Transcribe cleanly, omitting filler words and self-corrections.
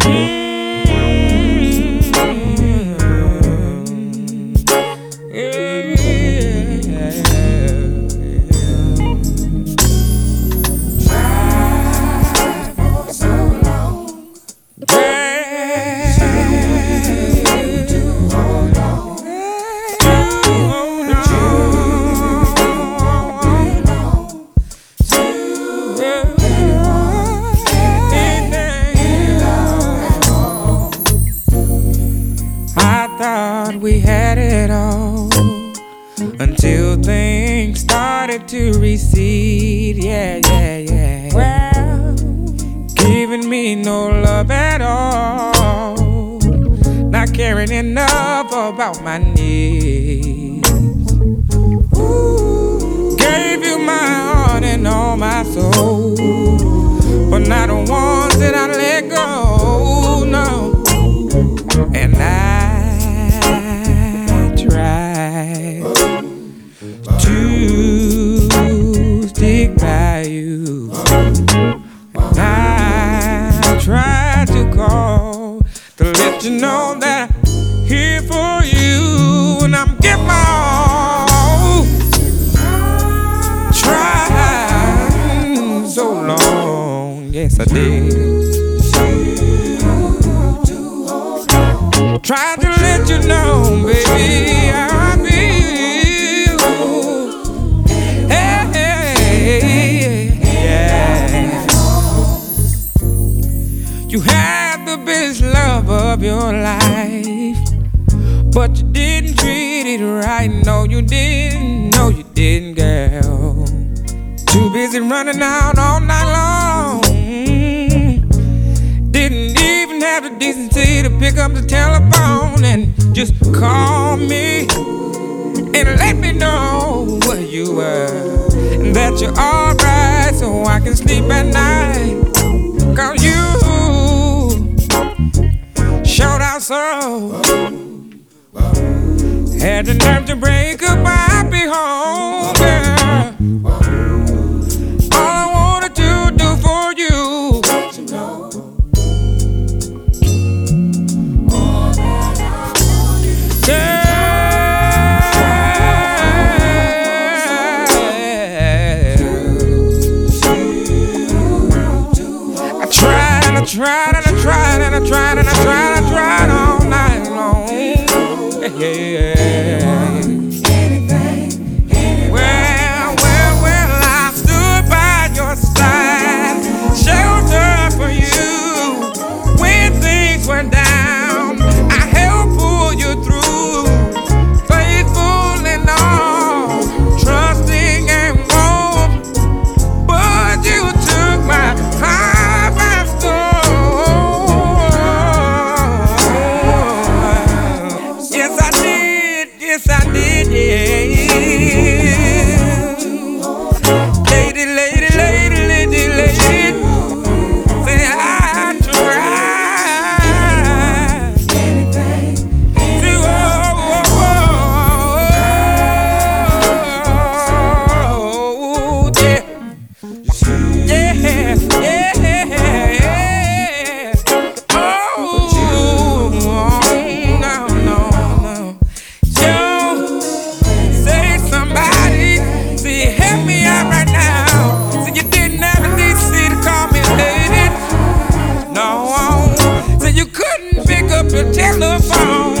We had it all until things started to recede. Yeah, yeah, yeah. Well, giving me no love at all, not caring enough about my needs. Ooh, gave you my heart and all my soul, but not the ones that I let go. No, and I tried to stick by you. And I tried to call to let you know that I'm here for you, and I'm giving my all. Tried so long, yes I did. Tried to let you know, baby, how I feel. Hey, yeah. You had the best love of your life, but you didn't treat it right. No, you didn't. No, you didn't, girl. Too busy running out all night long. Didn't even have the decency to pick up the telephone and just call me and let me know where you were and that you're alright, so I can sleep at night. 'Cause you showed out so, had the nerve to break up, I'll be home, girl. All I wanted to do for you, I tried and I tried and I tried and I tried and I tried all night long. Yeah. Well, I stood by your side, shelter for you when things went down. I helped pull you through, faithful and all, trusting and warm. But you took my heart. Yes, I did, yeah. Lady. Say I tried to, your telephone.